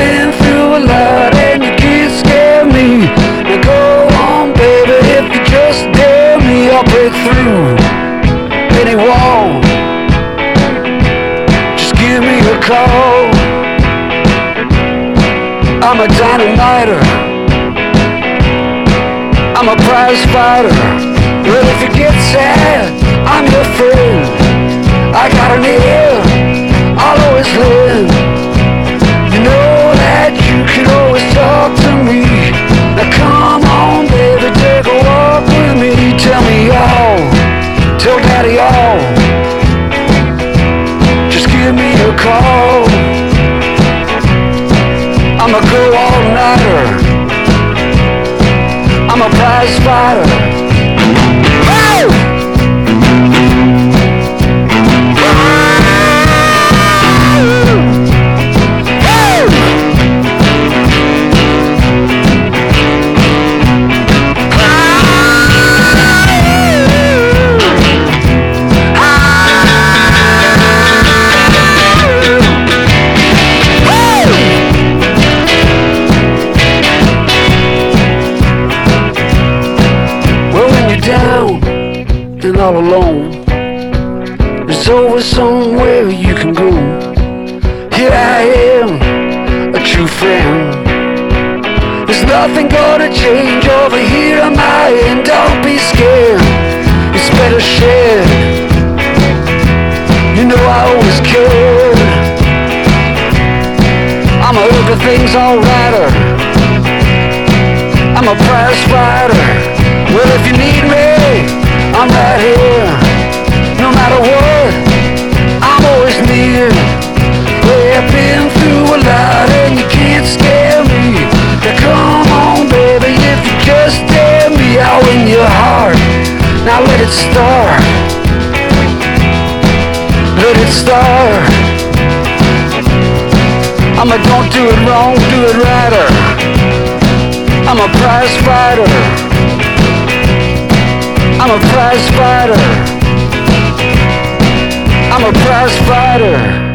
been through a lot and you can't scare me. Now go on, baby, if you just dare me, I'll break through any wall. Just give me a call. I'm a dynamiter, I'm a prize fighter. Well, if you get sad, I'm your friend. I got an ear, I'll always lend. You know that you can always talk to me. Now come on, baby, take a walk with me. Tell me all, tell daddy all. Just give me a call. I'm a go all-nighter, I'm a prize fighter. Down and all alone, there's always somewhere you can go. Here I am, a true friend. There's nothing gonna change over here on my end. Don't be scared, it's better shared. You know I always cared. I'm a everything's alrighter, I'm a prize fighter. Well, if you need me, I'm right here. No matter what, I'm always near. Well, I've been through a lot and you can't scare me. Now come on, baby, if you just dare me, I'll win your heart. Now let it start. Let it start. I'm a don't do it wrong, do it righter. I'm a prize fighter, I'm a prize fighter, I'm a prize fighter.